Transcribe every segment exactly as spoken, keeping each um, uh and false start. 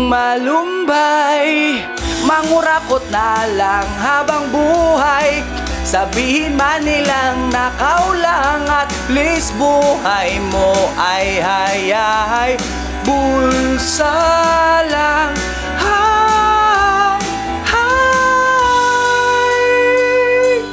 malumbay, mangurakot na lang habang buhay. Sabihin man nilang nakaw lang, at least buhay mo ay hayay bulsa lang. Hay, hay.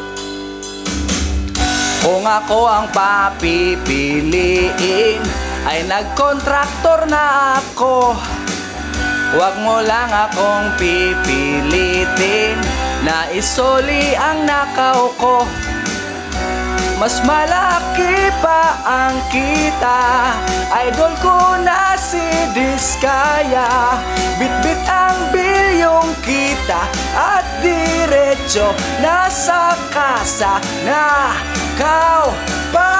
Kung ako ang papipiliin, ay nagkontraktor na ako. Huwag mo lang akong pipilitin na isoli ang nakaw ko. Mas malaki pa ang kita, idol ko na si Diskaya. Bitbit ang bilyong kita at diretso nasa kasa na kaw pa.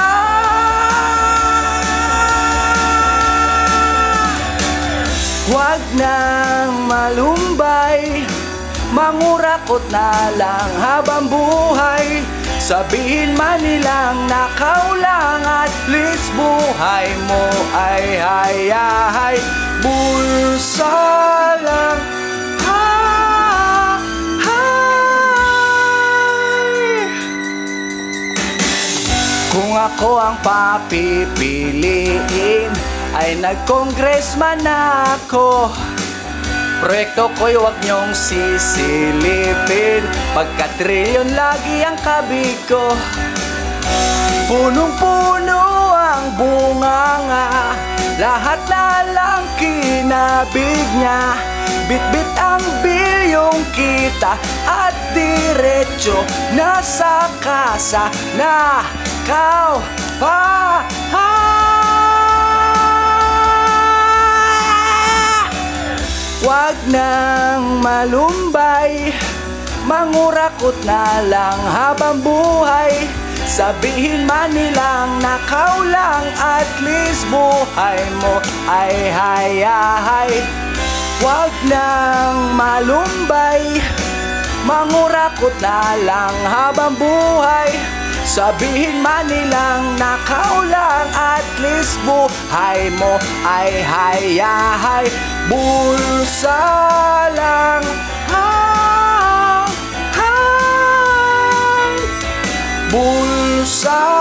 Huwag nang malumbay, mangurakot na lang habang buhay. Sabihin man nilang nakaw lang, at least buhay mo ay hayay bulsa lang. Ha, hay. Kung ako ang papipiliin, ay nag-congressman na ako. Proyekto ko'y huwag niyong sisilipin, pagka-trilyon lagi ang kabig ko. Punong-puno ang bunganga, lahat na lang kinabig niya. Bit-bit ang bilyong kita at diretso nasa kasa na kaw pa. Huwag nang malumbay, mangurakot na lang habang buhay. Sabihin man nilang nakaw lang, at least buhay mo ay hayay. Huwag nang malumbay, mangurakot na lang habang buhay. Sabihin man nilang nakaw lang, at least buhay mo ay hayay bulsa lang. Ha, ha, bulsa